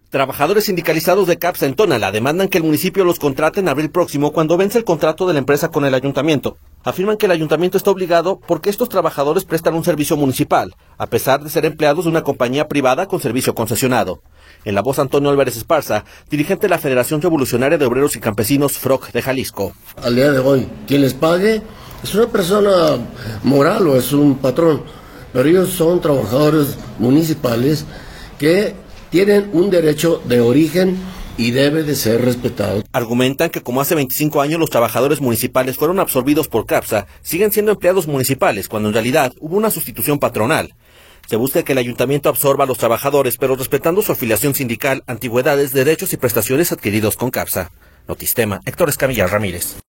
Trabajadores sindicalizados de CAPSA en Tónala demandan que el municipio los contrate en abril próximo cuando vence el contrato de la empresa con el ayuntamiento. Afirman que el ayuntamiento está obligado porque estos trabajadores prestan un servicio municipal, a pesar de ser empleados de una compañía privada con servicio concesionado. En la voz Antonio Álvarez Esparza, dirigente de la Federación Revolucionaria de Obreros y Campesinos FROC de Jalisco. Al día de hoy, quien les pague es una persona moral o es un patrón, pero ellos son trabajadores municipales que tienen un derecho de origen y debe de ser respetado. Argumentan que como hace 25 años los trabajadores municipales fueron absorbidos por CAPSA, siguen siendo empleados municipales, cuando en realidad hubo una sustitución patronal. Se busca que el ayuntamiento absorba a los trabajadores, pero respetando su afiliación sindical, antigüedades, derechos y prestaciones adquiridos con CAPSA. Notistema, Héctor Escamilla Ramírez.